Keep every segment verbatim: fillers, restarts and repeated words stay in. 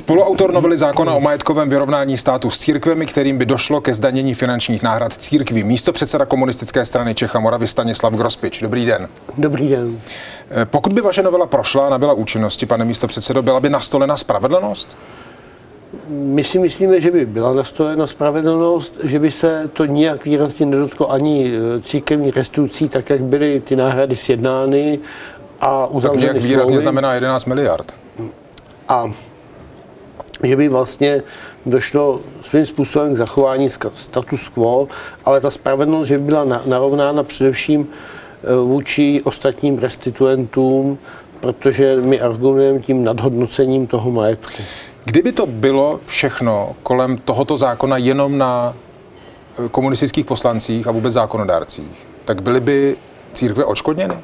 Spoluautor novely zákona o majetkovém vyrovnání státu s církvemi, kterým by došlo ke zdanění finančních náhrad církví. Místopředseda Komunistické strany Čech a Moravy Stanislav Grospič. Dobrý den. Dobrý den. Pokud by vaše novela prošla a nabyla účinnosti, pane místopředsedo, byla by nastolena spravedlnost? My si myslíme, že by byla nastolena spravedlnost, že by se to nijak výrazně nedotklo ani církevních restitucí, tak jak byly ty náhrady sjednány a uzavřeny. Tak nějak výrazně znamená jedenáct miliard. A že by vlastně došlo svým způsobem k zachování status quo, ale ta spravedlnost, že by byla narovnána především vůči ostatním restituentům, protože my argumentujeme tím nadhodnocením toho majetku. Kdyby to bylo všechno kolem tohoto zákona jenom na komunistických poslancích a vůbec zákonodárcích, tak byly by církve odškodněny?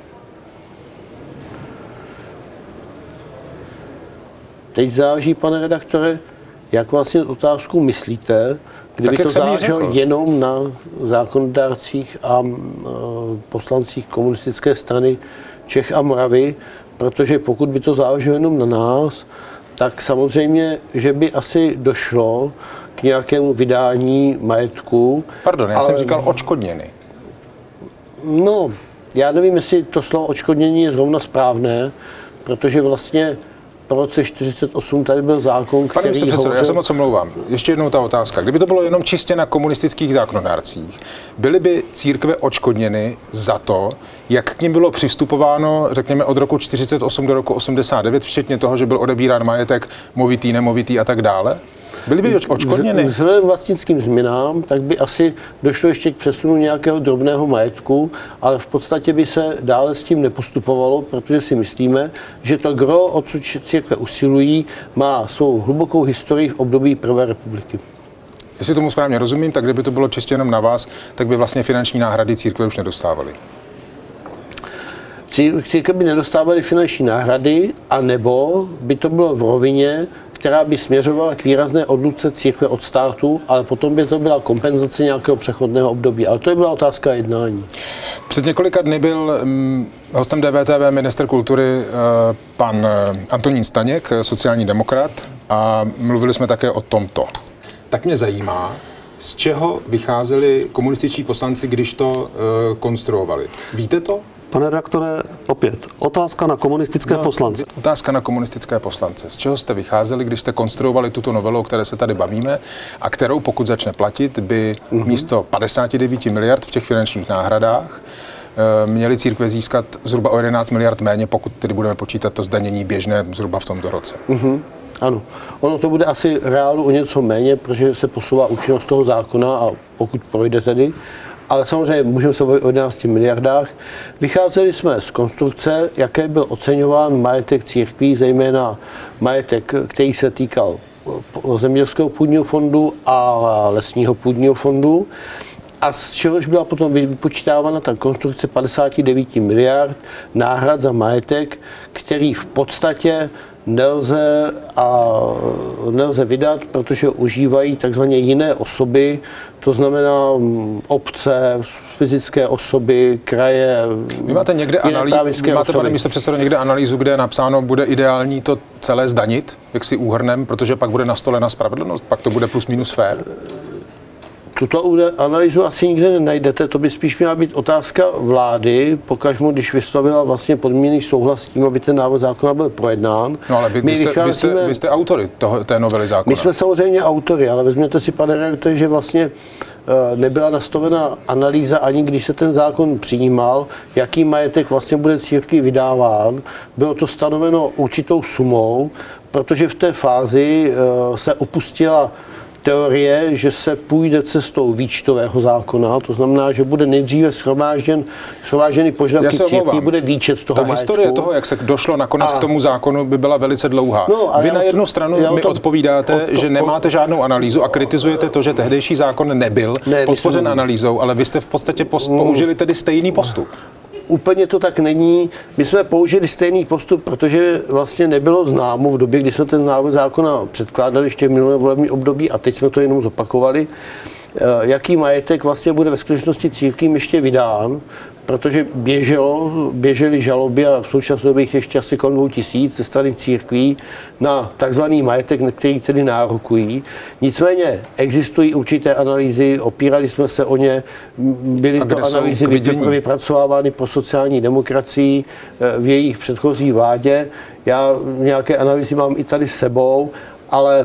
Teď záleží, pane redaktore, jak vlastně otázku myslíte, kdyby tak, to záleželo jenom na zákonodárcích a poslancích komunistické strany Čech a Moravy, protože pokud by to záleželo jenom na nás, tak samozřejmě, že by asi došlo k nějakému vydání majetku. Pardon, já ale... jsem říkal odškodněny. No, já nevím, jestli to slovo odškodnění je zrovna správné, protože vlastně v roce čtyřicet osm tady byl zákon, který... Pane místopředsedo, hovořil... já se moc omlouvám. Ještě jednou ta otázka. Kdyby to bylo jenom čistě na komunistických zákonodárcích, byly by církve odškodněny za to, jak k nim bylo přistupováno, řekněme, od roku čtyřicet osm do roku osmdesát devět, včetně toho, že byl odebírán majetek movitý, nemovitý a tak dále? Byly by odškodněny? Vzhledem vlastnickým změnám, tak by asi došlo ještě k přesunu nějakého drobného majetku, ale v podstatě by se dále s tím nepostupovalo, protože si myslíme, že to gro, odsud církve usilují, má svou hlubokou historii v období Prvé republiky. Jestli tomu správně rozumím, tak kdyby to bylo čistě jenom na vás, tak by vlastně finanční náhrady církve už nedostávaly. Církve by nedostávaly finanční náhrady, anebo by to bylo v rovině, která by směřovala k výrazné odluce církve od státu, ale potom by to byla kompenzace nějakého přechodného období. Ale to je byla otázka jednání. Před několika dny byl um, hostem D V T V ministr kultury uh, pan Antonín Staněk, sociální demokrat, a mluvili jsme také o tomto. Tak mě zajímá, z čeho vycházeli komunističtí poslanci, když to uh, konstruovali. Víte to? Pane redaktore, opět, otázka na komunistické no, poslance. Otázka na komunistické poslance. Z čeho jste vycházeli, když jste konstruovali tuto novelu, o které se tady bavíme, a kterou, pokud začne platit, by uh-huh. místo padesát devět miliard v těch finančních náhradách měli církve získat zhruba o jedenáct miliard méně, pokud tedy budeme počítat to zdanění běžné zhruba v tomto roce. Uh-huh. Ano, ono to bude asi reálu o něco méně, protože se posouvá účinnost toho zákona a pokud projde tedy, ale samozřejmě můžeme se bavit o jedenácti miliardách. Vycházeli jsme z konstrukce, jaké byl oceňován majetek církví, zejména majetek, který se týkal zemědělského půdního fondu a lesního půdního fondu. A z čehož byla potom vypočítávána ta konstrukce padesát devět miliard náhrad za majetek, který v podstatě nelze, a nelze vydat, protože užívají takzvaně jiné osoby, to znamená obce, fyzické osoby, kraje. Vy máte někde analýzu, vy máte, pane místopředsedo, někde analýzu, kde je napsáno, bude ideální to celé zdanit, jak si úhrnem, protože pak bude nastolena spravedlnost, pak to bude plus minus fair? Tuto analýzu asi nikde nenajdete, to by spíš měla být otázka vlády, pokažmo, když vyslovila vlastně podmíněný souhlas s tím, aby ten návrh zákona byl projednán. No ale vy, vy, jste, vycházíme, vy, jste, vy jste autory toho, té novely zákona. My jsme samozřejmě autory, ale vezměte si, pane redaktore, že vlastně nebyla nastavena analýza, ani když se ten zákon přijímal, jaký majetek vlastně bude církvi vydáván. Bylo to stanoveno určitou sumou, protože v té fázi se opustila teorie, že se půjde cestou výčtového zákona, to znamená, že bude nejdříve shromážděn, shromážděny požadavky církví, bude výčet toho Ta majetku. historie toho, jak se došlo nakonec a... k tomu zákonu, by byla velice dlouhá. No, Vy na jednu to, stranu mi to, odpovídáte, to, že nemáte žádnou analýzu a kritizujete to, že tehdejší zákon nebyl ne, podpořen analýzou, ale vy jste v podstatě použili tedy stejný postup. Úplně to tak není. My jsme použili stejný postup, protože vlastně nebylo známo v době, kdy jsme ten návrh zákona předkládali ještě v minulém volebním období a teď jsme to jenom zopakovali, jaký majetek vlastně bude ve skutečnosti církvím ještě vydán, protože běželo, běžely žaloby a v současné době jich ještě asi kolem dvou tisíc ze strany církví na takzvaný majetek, na který tedy nárokují. Nicméně existují určité analýzy, opírali jsme se o ně, byly to analýzy vypracovávány po sociální demokracii v jejich předchozí vládě. Já nějaké analýzy mám i tady s sebou, ale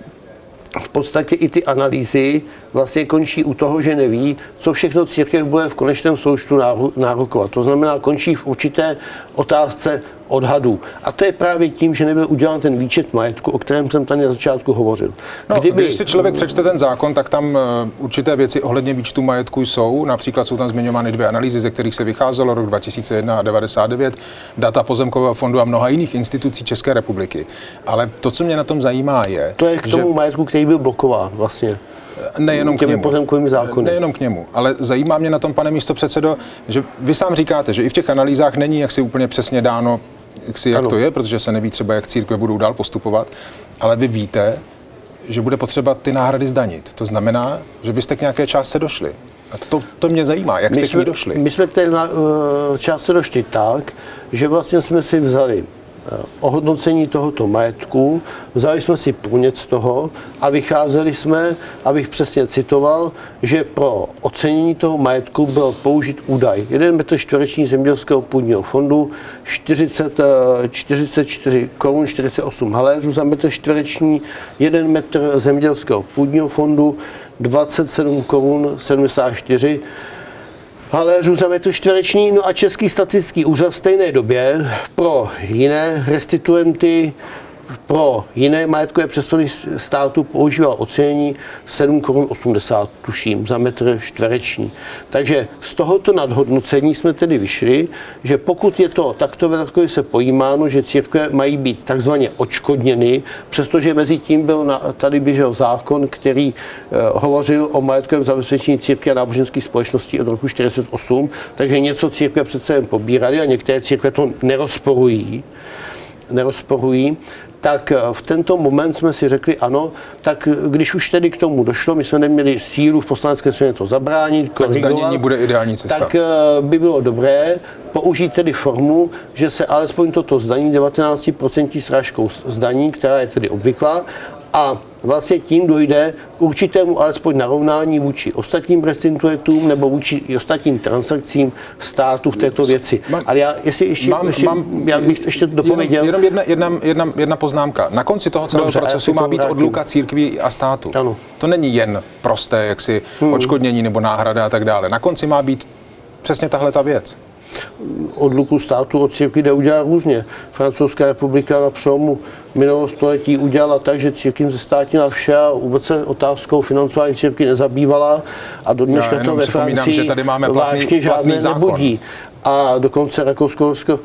v podstatě i ty analýzy vlastně končí u toho, že neví, co všechno církev bude v konečném součtu nárokovat. To znamená, končí v určité otázce odhadů. A to je právě tím, že nebyl udělán ten výčet majetku, o kterém jsem tady na začátku hovořil. No, Kdyby... Když si člověk přečte ten zákon, tak tam určité věci ohledně výčtu majetku jsou. Například jsou tam zmiňovány dvě analýzy, ze kterých se vycházelo rok dva tisíce jedna a devadesát devět, data Pozemkového fondu a mnoha jiných institucí České republiky. Ale to, co mě na tom zajímá, je... To je k tomu že... majetku, který byl blokován vlastně. Nejenom k němu. Pozemkovými zákony. Nejenom k němu, ale zajímá mě na tom, pane místopředsedo, že vy sám říkáte, že i v těch analýzách není jaksi úplně přesně dáno, jak, si, jak to je, protože se neví třeba, jak církve budou dál postupovat, ale vy víte, že bude potřeba ty náhrady zdanit. To znamená, že vy jste k nějaké částce došli. A to, to mě zajímá, jak my jste jsme, k ní došli. My jsme k té částce došli tak, že vlastně jsme si vzali ohodnocení tohoto majetku, vzali jsme si průměr z toho a vycházeli jsme, abych přesně citoval, že pro ocenění toho majetku byl použit údaj jeden metr čtvereční zemědělského půdního fondu, čtyřicet, čtyřicet čtyři korun čtyřicet osm haléřů za metr čtvereční, jeden metr zemědělského půdního fondu, dvacet sedm korun sedmdesát čtyři haléřů za metr čtvereční, no a Český statistický úřad v stejné době pro jiné restituenty, pro jiné majetkové přesuny státu používal ocenění sedm korun osmdesát, tuším, za metr čtvereční. Takže z tohoto nadhodnocení jsme tedy vyšli, že pokud je to takto velké se pojímáno, že církve mají být takzvaně odškodněny, přestože mezi tím byl na, tady běžel zákon, který eh, hovořil o majetkovém zabezpečení církve a náboženských společností od roku čtyřicet osm, takže něco církve přece jen pobírali a některé církve to nerozporují, nerozporují. Tak v tento moment jsme si řekli ano, tak když už tedy k tomu došlo, my jsme neměli sílu v poslanecké sněmovně to zabránit, korigovat, tak zdanění bude ideální cesta. Tak by bylo dobré použít tedy formu, že se alespoň toto zdaní devatenáct procent srážkou zdaní, která je tedy obvyklá, a vlastně tím dojde k určitému alespoň narovnání vůči ostatním restituentům nebo vůči ostatním transakcím státu v této věci. Mám, Ale já, jestli ještě, mám, ještě mám, já bych ještě dopověděl. Jenom jedna, jedna, jedna, jedna poznámka. Na konci toho celého Dobře, procesu má být vrátím. odluka církví a státu. Ano. To není jen prosté jaksi hmm. odškodnění nebo náhrada a tak dále. Na konci má být přesně tahle ta věc. Odluku státu od církví jde udělat různě. Francouzská republika na přelomu minulého století udělala tak, že církvím zestátnila vše a vůbec se otázkou financování církví nezabývala a do dneška to ve Francii že tady máme platný, vážně žádné zákon. nebudí. A dokonce Rakousko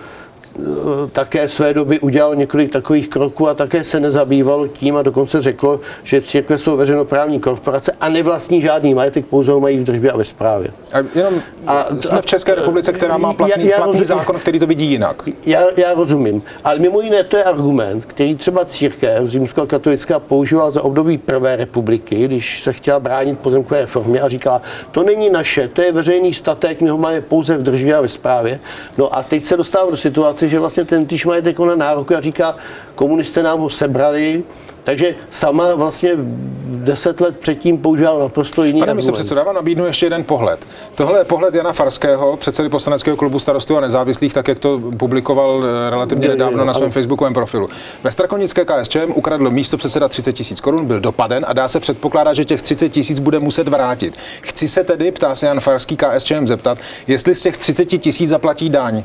také své doby udělalo několik takových kroků a také se nezabývalo tím a dokonce řeklo, že církve jsou veřejnoprávní korporace a nevlastní žádný majetek, pouze ho mají v držbě a ve správě. A jenom a, jsme v České republice, která má platný, já, já platný rozumím, zákon, který to vidí jinak. Já, já rozumím, ale mimo jiné to je argument, který třeba církev římskokatolická používala za období prvé republiky, když se chtěla bránit pozemkové reformě a říkala, to není naše, to je veřejný statek, my ho máme pouze v držbě a ve správě. No a teď se dostává do situace, že vlastně ten týž majetek ona nárokuje a říká, komunisté nám ho sebrali, takže sama vlastně deset let předtím používal naprosto jiný Pane místopředsedo, já vám nabídnu ještě jeden pohled. Tohle je pohled Jana Farského, předsedy poslaneckého klubu Starostů a nezávislých, tak jak to publikoval relativně nedávno na svém facebookovém profilu. Ve Strakonické K S Č M ukradl místopředseda třicet tisíc korun, byl dopaden a dá se předpokládat, že těch třicet tisíc bude muset vrátit. Chci se tedy, ptá se Jan Farský K S Č M, zeptat, jestli z těch třicet tisíc zaplatí daň.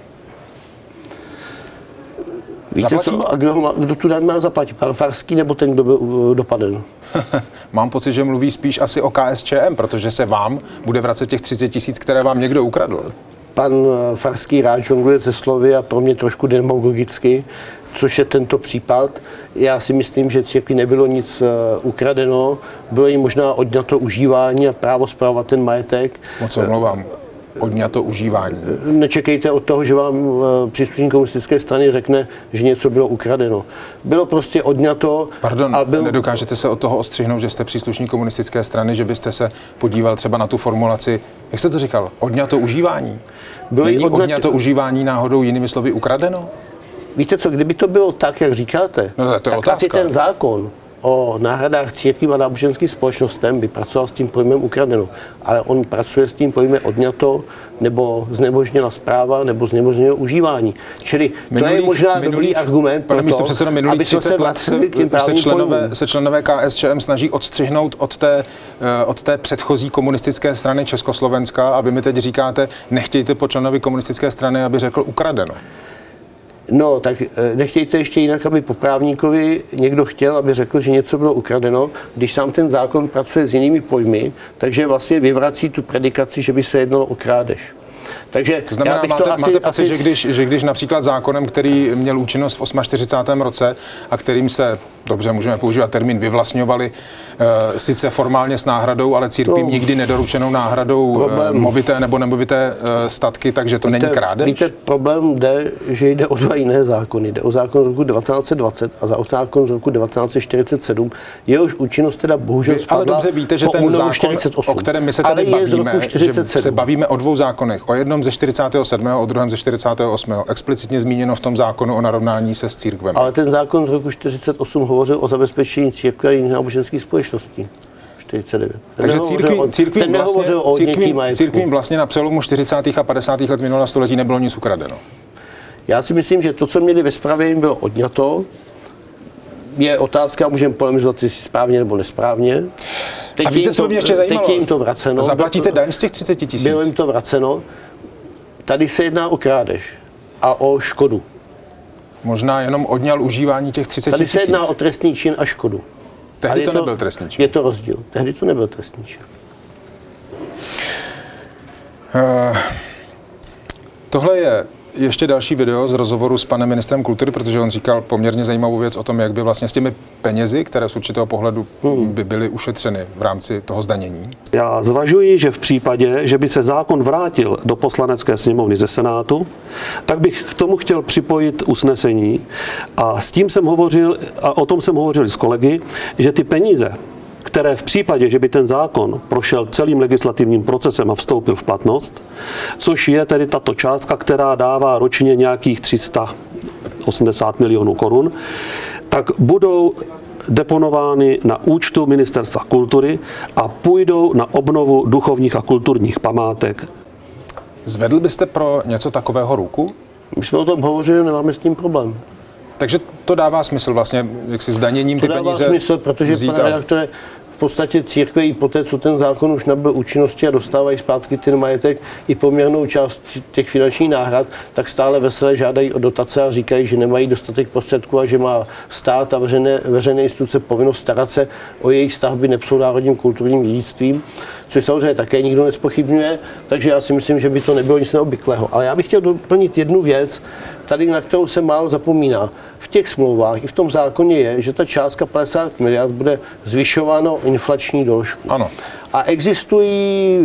Víte co, a kdo, má, kdo tu daň má zaplatit? Pan Farský nebo ten, kdo byl dopaden? Mám pocit, že mluví spíš asi o K S Č M, protože se vám bude vracet těch třicet tisíc, které vám někdo ukradl. Pan Farský rád žongluje ze slovy a pro mě trošku demagogicky, což je tento případ. Já si myslím, že církvi nebylo nic ukradeno, bylo jim možná odňato užívání a právo spravovat ten majetek. Moc omlouvám. odňato užívání? Nečekejte od toho, že vám příslušník komunistické strany řekne, že něco bylo ukradeno. Bylo prostě odňato. Pardon, a byl... nedokážete se od toho ostřihnout, že jste příslušník komunistické strany, že byste se podíval třeba na tu formulaci, jak jste to říkal, odňato užívání? Bylo Není odňato... odňato užívání náhodou jinými slovy ukradeno? Víte co, kdyby to bylo tak, jak říkáte, no, to je tak asi ten zákon o náhradách církvím a náboženským společnostem by pracoval s tím pojmem ukradeno. Ale on pracuje s tím pojmem odňato, nebo znemožněna správa, nebo znemožněno užívání. Čili minulých, to je možná minulých, dobrý argument pro to, předsedo, minulých aby třicet se let se, se, členové, se členové K S Č M snaží odstřihnout od té, od té předchozí komunistické strany Československa, aby mi teď říkáte, nechtějte po členovi komunistické strany, aby řekl ukradeno. No, tak nechtějte ještě jinak, aby po právníkovi někdo chtěl, aby řekl, že něco bylo ukradeno, když sám ten zákon pracuje s jinými pojmy, takže vlastně vyvrací tu predikaci, že by se jednalo o krádež. Takže to znamená, já bych máte, to asi, máte pocit, asi... že, když, že když například zákonem, který měl účinnost v čtyřicátém osmém roce a kterým se, dobře, můžeme používat termín, vyvlastňovali e, sice formálně s náhradou, ale církvím no, nikdy nedoručenou náhradou e, movité nebo nemovité e, statky, takže to víte, není krádež? Víte, problém jde, že jde o dva jiné zákony. Jde o zákon z roku devatenáct set dvacet a za zákon z roku devatenáct set čtyřicet sedm. Jehož účinnost teda bohužel spadla. Ale dobře víte, že ten zákon, čtyřicet osm. O kterém my se tady bavíme, že se bavíme o dvou zákonech. O jednom ze čtyřicátého sedmého o druhém ze čtyřicátého osmého Explicitně zmíněno v tom zákonu o narovnání se s církvemi. Ale ten zákon z roku čtyřicet osm hovořil o zabezpečení církve a jiných náboženských společností. čtyřicet devět. Ten Takže církví, o, církví, ten vlastně, o církví, církvím vlastně na přelomu čtyřicátých a padesátých let minulého století nebylo nic ukradeno. Já si myslím, že to, co měli ve správě, jim bylo odňato. Je otázka, můžeme polemizovat, jestli správně nebo nesprávně. Teď a víte, co by mě ještě zajímalo? Teď je jim to vraceno. Zaplatíte daň z těch třicet tisíc? Bylo jim to vraceno. Tady se jedná o krádež a o škodu. Možná jenom odňal užívání těch třicet tisíc. Tady se jedná o trestný čin a škodu. Tehdy to, to nebyl trestný čin. Je to rozdíl. Tehdy to nebyl trestný čin. Uh, tohle je ještě další video z rozhovoru s panem ministrem kultury, protože on říkal poměrně zajímavou věc o tom, jak by vlastně s těmi penězi, které z určitého pohledu hmm. by byly ušetřeny v rámci toho zdanění. Já zvažuji, že v případě, že by se zákon vrátil do Poslanecké sněmovny ze Senátu, tak bych k tomu chtěl připojit usnesení a s tím jsem hovořil, a o tom jsem hovořil s kolegy, že ty peníze, které v případě, že by ten zákon prošel celým legislativním procesem a vstoupil v platnost, což je tedy tato částka, která dává ročně nějakých tři sta osmdesát milionů korun, tak budou deponovány na účtu Ministerstva kultury a půjdou na obnovu duchovních a kulturních památek. Zvedl byste pro něco takového ruku? My jsme o tom hovořili, nemáme s tím problém. Takže to dává smysl vlastně, jak si zdaněním ty peníze peníze. To dává smysl, protože, pane redaktore, v podstatě církve i poté, co ten zákon už nabyl účinnosti a dostávají zpátky ten majetek i poměrnou část těch finančních náhrad, tak stále veselé žádají o dotace a říkají, že nemají dostatek prostředků a že má stát a veřejné, veřejné instituce povinnost starat se o jejich stavby nepsou národním kulturním dědictvím, což samozřejmě také nikdo nezpochybňuje, takže já si myslím, že by to nebylo nic neobvyklého. Ale já bych chtěl doplnit jednu věc, tady na kterou se málo zapomíná. V těch smlouvách i v tom zákoně je, že ta částka padesát miliard bude zvyšována o inflační doložku. Ano. A existují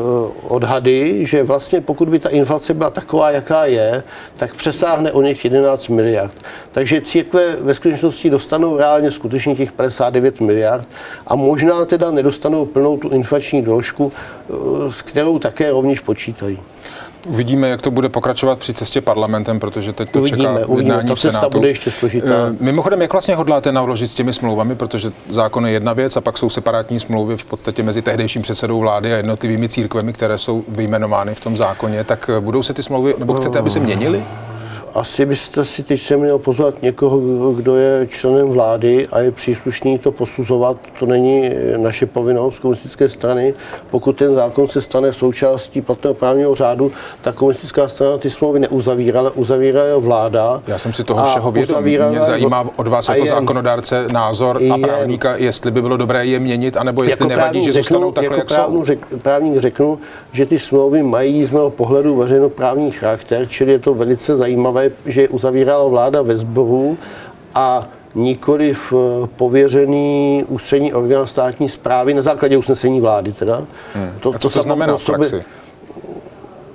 odhady, že vlastně pokud by ta inflace byla taková, jaká je, tak přesáhne o něch jedenáct miliard. Takže církve ve skutečnosti dostanou reálně skutečně těch padesát devět miliard a možná teda nedostanou plnou tu inflační doložku, s kterou také rovněž počítají. Uvidíme, jak to bude pokračovat při cestě parlamentem, protože teď to uvidíme, čeká uvidíme. jednání Ta v Senátu. bude ještě složitá. Mimochodem, jak vlastně hodláte naložit s těmi smlouvami, protože zákon je jedna věc a pak jsou separátní smlouvy v podstatě mezi tehdejším předsedou vlády a jednotlivými církvemi, které jsou vyjmenovány v tom zákoně, tak budou se ty smlouvy, nebo chcete, aby se měnily? Asi byste si teď se měl pozvat někoho, kdo je členem vlády a je příslušný to posuzovat. To není naše povinnost komunistické strany. Pokud ten zákon se stane součástí platného právního řádu, tak komunistická strana ty smlouvy neuzavírá, ale uzavírá je vláda. Já jsem si toho všeho vědom. Mě zajímá od vás jako je, zákonodárce názor je, a právníka, jestli by bylo dobré je měnit, anebo jestli jako nevadí, že řeknu, zůstanou takhle, jako jak jsou. Řek, právník řeknu, že ty smlouvy mají z mého pohledu veřejnoprávní charakter, čili je to velice zajímavé, že uzavírala vláda ve sboru a nikoliv pověřený ústřední orgán státní správy na základě usnesení vlády teda. Hmm. To, a co to, to znamená v praxi?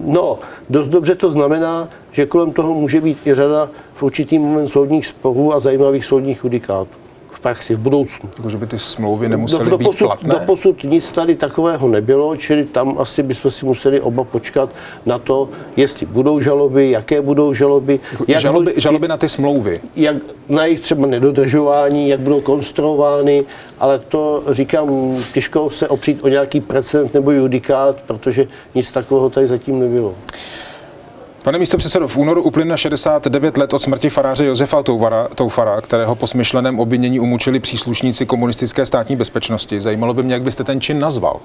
No, dost dobře to znamená, že kolem toho může být i řada v určitý moment soudních sporů a zajímavých soudních judikátů v praxi, v budoucnu. Takže by ty smlouvy nemusely do, do být posud, platné? Doposud nic tady takového nebylo, čili tam asi bychom si museli oba počkat na to, jestli budou žaloby, jaké budou žaloby. Jak žaloby, budou, žaloby na ty smlouvy? Jak na jejich třeba nedodržování, jak budou konstruovány, ale to říkám, těžko se opřít o nějaký precedent nebo judikát, protože nic takového tady zatím nebylo. Pane místopředsedo, v únoru uplyne šedesát devět let od smrti faráře Josefa Toufara, Toufara, kterého po smyšleném obvinění umučili příslušníci komunistické státní bezpečnosti. Zajímalo by mě, jak byste ten čin nazval.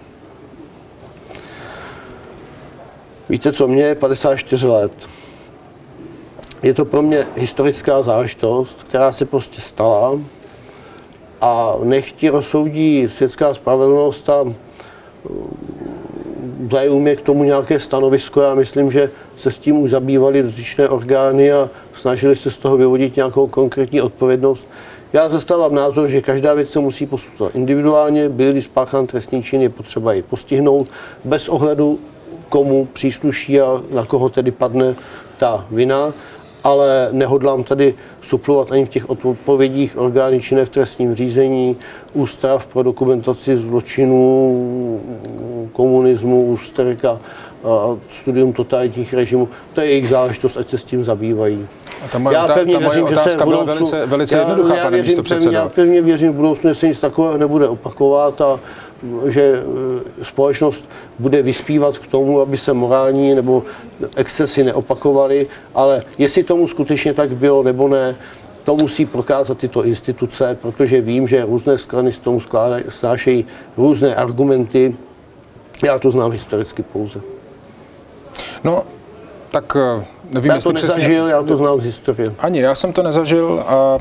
Víte co, mě je padesát čtyři let. Je to pro mě historická záležitost, která se prostě stala a nech ti rozsoudí světská spravedlnost a zajímavé k tomu nějaké stanovisko. Já myslím, že se s tím už zabývaly dotyčné orgány a snažili se z toho vyvodit nějakou konkrétní odpovědnost. Já zastávám názor, že každá věc se musí posuzovat individuálně, byl-li spáchán trestný čin, je potřeba ji postihnout bez ohledu, komu přísluší a na koho tedy padne ta vina, ale nehodlám tady suplovat ani v těch odpovědích orgány činné v trestním řízení, Ústav pro dokumentaci zločinů, komunismu, ústerk a studium totalitních režimů. To je jejich záležitost, ať se s tím zabývají. A ta moje, já pevně ta, ta věřím, moje otázka že se byla budoucnu, velice, velice jednoduchá, já, já pane místopředsedo. Já pevně věřím v budoucnu, že se nic takového nebude opakovat a že společnost bude vyspívat k tomu, aby se morální nebo excesy neopakovaly, ale jestli tomu skutečně tak bylo nebo ne, to musí prokázat tyto instituce, protože vím, že různé strany s tomu snášejí různé argumenty. Já to znám historicky pouze. No, tak nevím, já jestli to nezažil, přesně... já to znám z historie. Ani já jsem to nezažil a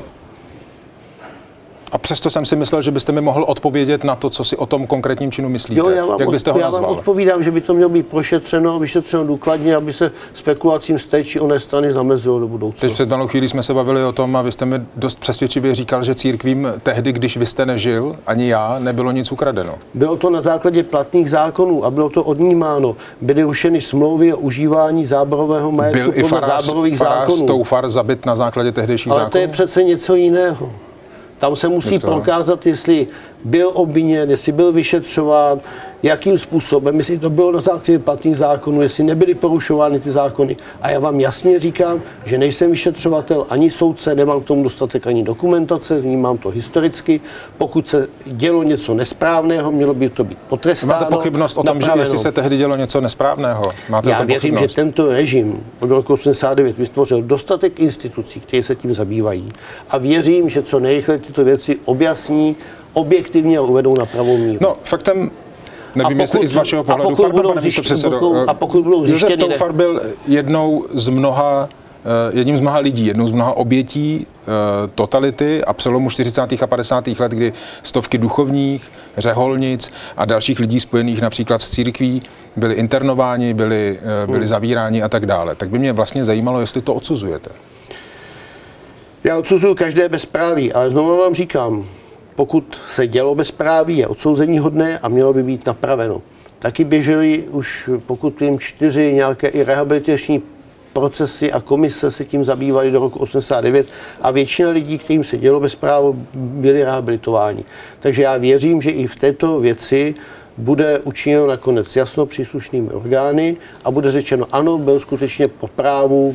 A přesto jsem si myslel, že byste mi mohl odpovědět na to, co si o tom konkrétním činu myslíte. Jo, já vám, jak byste ho já nazval? vám odpovídám, že by to mělo být prošetřeno, vyšetřeno důkladně, aby se spekulacím z té či oné strany zamezilo do budoucna. Teď před malou chvílí jsme se bavili o tom a vy jste mi dost přesvědčivě říkal, že církvím tehdy, když vy jste nežil, ani já, nebylo nic ukradeno. Bylo to na základě platných zákonů a bylo to odnímáno. Byly rušeny smlouvy o užívání záborového majetku Byl podle i farář, záborových farář zákonů. Toufar zabit na základě tehdejších Ale zákonů? to je přece něco jiného. Tam se musí prokázat, jestli byl obviněn, jestli byl vyšetřován, jakým způsobem, jestli to bylo na základě platných zákonů, jestli nebyly porušovány ty zákony. A já vám jasně říkám, že nejsem vyšetřovatel ani soudce, nemám k tomu dostatek ani dokumentace, vnímám to historicky. Pokud se dělo něco nesprávného, mělo by to být potrestáno. Máte pochybnost o tom, že jestli se tehdy dělo něco nesprávného? Máte já věřím, pochybnost? Že tento režim od roku osmdesát devět vytvořil dostatek institucí, které se tím zabývají. A věřím, že co nejrychleji tyto věci objasní, objektivně a uvedou na pravou míru. No, faktem, nevím, jestli i z vašeho pohledu, pardon, pane místopředsedo, a pokud budou zjištěny... Josef Toufar byl jednou z mnoha, jedním z mnoha lidí, jednou z mnoha obětí totality a přelomu čtyřicátých a padesátých let, kdy stovky duchovních, řeholnic a dalších lidí spojených například s církví byli internováni, byli, byli hmm. zavíráni a tak dále. Tak by mě vlastně zajímalo, jestli to odsuzujete. Já odsuzuju každé bezpráví, ale znovu vám říkám, pokud se dělo bezpráví, je odsouzení hodné a mělo by být napraveno. Taky běžely už, pokud vím, čtyři nějaké i rehabilitační procesy a komise se tím zabývaly do roku osmdesát devět a většina lidí, kterým se dělo bezprávo, byli rehabilitováni. Takže já věřím, že i v této věci bude učiněno nakonec jasno příslušnými orgány a bude řečeno, ano, byl skutečně po právu.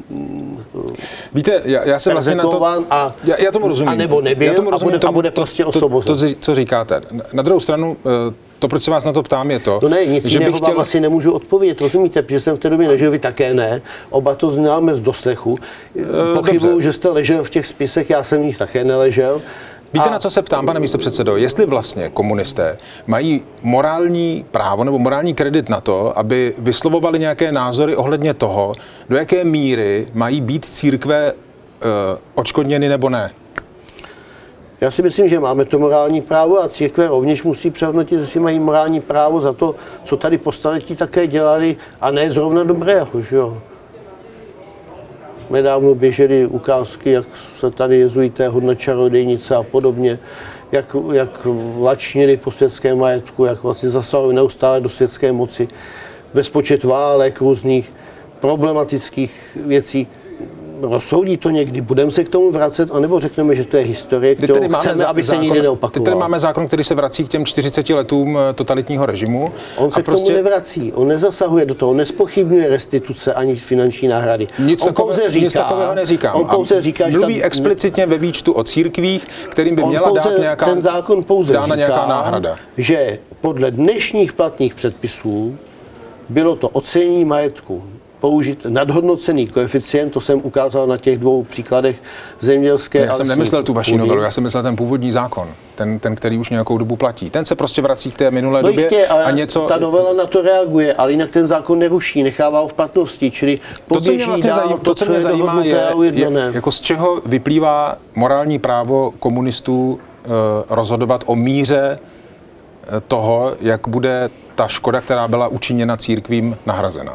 Víte, já, já se vlastně na to... A, já, já tomu rozumím. A nebo nebyl tomu rozumím, a, bude, tomu, a bude prostě to, osvobozen. To, to, co říkáte. Na druhou stranu, to, proč se vás na to ptám, je to, no ne, nic že bych chtěl... vám asi nemůžu odpovědět, rozumíte, protože jsem v té době nežil, vy také ne, oba to známe z doslechu. Pochybuju, že jste ležel v těch spisech, já jsem v nich také neležel. Víte, a... na co se ptám, pane místopředsedo? Jestli vlastně komunisté mají morální právo nebo morální kredit na to, aby vyslovovali nějaké názory ohledně toho, do jaké míry mají být církve uh, odškodněny nebo ne? Já si myslím, že máme to morální právo a církve rovněž musí přehodnotit, jestli mají morální právo za to, co tady po staletí také dělali a ne zrovna dobrého, že jo? Nedávno běžely ukázky, jak se tady jezuité hodna čarodějnice a podobně, jak, jak lačnili po světském majetku, jak vlastně zasahovali neustále do světské moci. bezpočet válek, různých problematických věcí. Rozsoudí to někdy, budeme se k tomu vracet, anebo řekneme, že to je historie, kterou chceme, aby se nikdy neopakovala. Teď tady máme zákon, který se vrací k těm čtyřiceti letům totalitního režimu. On se k prostě... tomu nevrací, on nezasahuje do toho, nespochybňuje restituce ani finanční náhrady. Nic, on takové, pouze říká, nic takového neříkám. On pouze říká, mluví že tam... explicitně ve výčtu o církvích, kterým by měla pouze, dát nějaká, ten zákon pouze dána říká, nějaká náhrada. Že podle dnešních platných předpisů bylo to ocenění majetku použít nadhodnocený koeficient, to jsem ukázal na těch dvou příkladech zemědělské. Já jsem nemyslel tu vaši novelu, já jsem myslel ten původní zákon, ten, ten, který už nějakou dobu platí. Ten se prostě vrací k té minulé no době jistě, a něco... ta novela na to reaguje, ale jinak ten zákon neruší, nechává ho v platnosti, čili poběží to, co mě vlastně dál zajím, to, to, co co mě je zajímá, je, je, je jako z čeho vyplývá morální právo komunistů eh, rozhodovat o míře eh, toho, jak bude ta škoda, která byla učiněna církvím, nahrazena.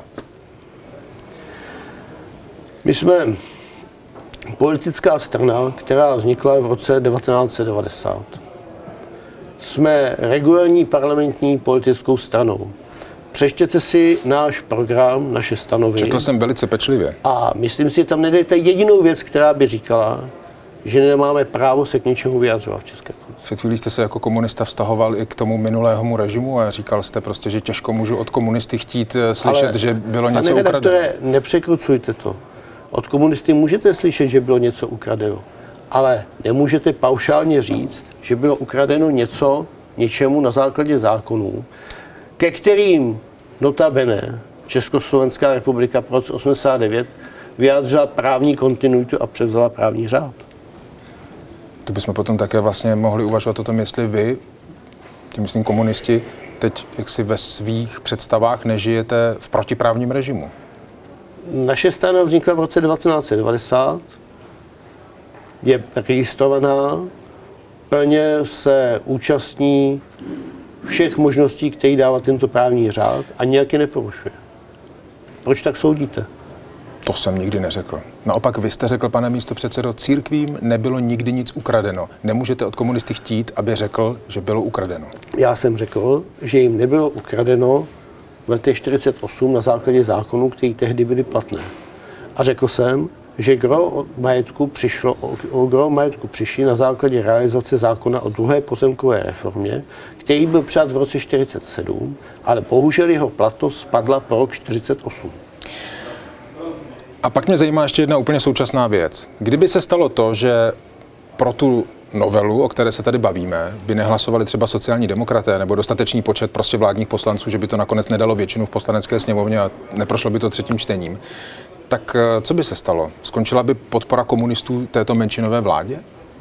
My jsme politická strana, která vznikla v roce devatenáct set devadesát. Jsme regulární parlamentní politickou stranou. Přečtěte si náš program, naše stanovy. Četl jsem velice pečlivě. A myslím si, že tam nedejte jedinou věc, která by říkala, že nemáme právo se k něčemu vyjadřovat v České republice. Před chvílí jste se jako komunista vztahoval i k tomu minulému režimu a říkal jste prostě, že těžko můžu od komunisty chtít slyšet, ale, že bylo něco ukradeno. Pane redaktore, nepřekrucujte to. Od komunisty můžete slyšet, že bylo něco ukradeno, ale nemůžete paušálně říct, že bylo ukradeno něco, něčemu na základě zákonů, ke kterým notabene Československá republika po roce osmdesát devět vyjádřila právní kontinuitu a převzala právní řád. To bychom potom také vlastně mohli uvažovat o tom, jestli vy, tím myslím komunisti, teď jaksi ve svých představách nežijete v protiprávním režimu. Naše strana vznikla v roce devatenáct set devadesát, je registrovaná, plně se účastní všech možností, které dává tento právní řád a nijak je neporušuje. Proč tak soudíte? To jsem nikdy neřekl. Naopak vy jste řekl, pane místopředsedo, církvím nebylo nikdy nic ukradeno. Nemůžete od komunisty chtít, aby řekl, že bylo ukradeno. Já jsem řekl, že jim nebylo ukradeno v letech čtyřicet osm na základě zákonů, které tehdy byly platné. A řekl jsem, že gro majetku přišlo, o gro majetku přišli na základě realizace zákona o druhé pozemkové reformě, který byl přijat v roce čtyřicet sedm, ale bohužel jeho platnost spadla po rok čtyřicet osm. A pak mě zajímá ještě jedna úplně současná věc. Kdyby se stalo to, že pro tu novelu, o které se tady bavíme, by nehlasovali třeba sociální demokraté nebo dostatečný počet prostě vládních poslanců, že by to nakonec nedalo většinu v poslanecké sněmovně a neprošlo by to třetím čtením, tak co by se stalo? Skončila by podpora komunistů této menšinové vládě?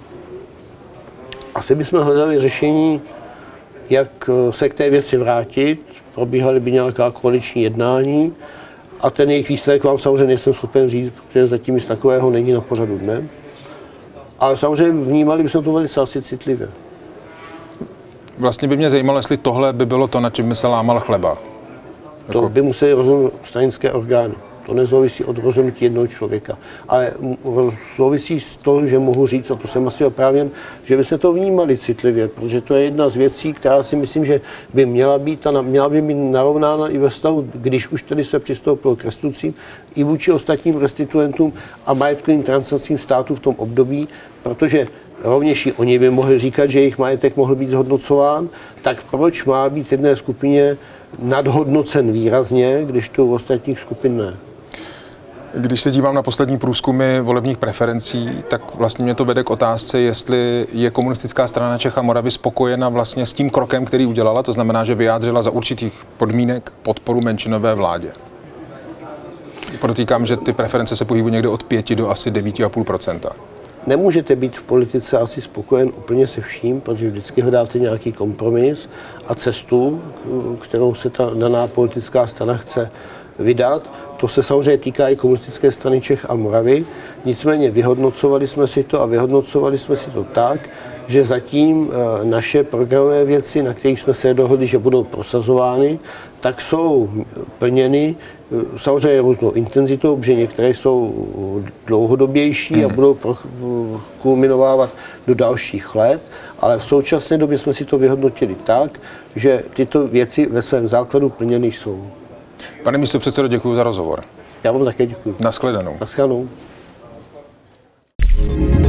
Asi bychom hledali řešení, jak se k té věci vrátit, probíhaly by nějaká koaliční jednání a ten jejich výsledek vám samozřejmě nejsem schopen říct, protože zatím nic takového není na pořadu dne. Ale samozřejmě vnímali bychom to velice asi citlivě. Vlastně by mě zajímalo, jestli tohle by bylo to, na čem by se lámal chleba. To jako... by museli rozhodnout stranické orgány. To nezávisí od rozhodnutí jednoho člověka. Ale souvisí s to, že mohu říct, a to jsem asi oprávněn, že by se to vnímali citlivě, protože to je jedna z věcí, která si myslím, že by měla být a měla by být narovnána i ve stavu, když už tedy se přistoupilo k restitucím, i vůči ostatním restituentům a majetkovým transakcím státu v tom období, protože rovněž i oni by mohli říkat, že jejich majetek mohl být zhodnocován, tak proč má být jedné skupině nadhodnocen výrazně, když to u ostatních skupin ne? Když se dívám na poslední průzkumy volebních preferencí, tak vlastně mě to vede k otázce, jestli je komunistická strana Čech a Moravy spokojena vlastně s tím krokem, který udělala, to znamená, že vyjádřila za určitých podmínek podporu menšinové vládě. Podotýkám, že ty preference se pohybují někde od pěti do asi devět celá pět procenta. Nemůžete být v politice asi spokojen úplně se vším, protože vždycky hledáte nějaký kompromis a cestu, kterou se ta daná politická strana chce vydat. To se samozřejmě týká i komunistické strany Čech a Moravy. Nicméně vyhodnocovali jsme si to a vyhodnocovali jsme si to tak, že zatím naše programové věci, na kterých jsme se dohodli, že budou prosazovány, tak jsou plněny samozřejmě různou intenzitou, protože některé jsou dlouhodobější a budou kulminovávat do dalších let, ale v současné době jsme si to vyhodnotili tak, že tyto věci ve svém základu plněny jsou. Pane místopředsedo, děkuji za rozhovor. Já vám také děkuji. Naschledanou. Naschledanou.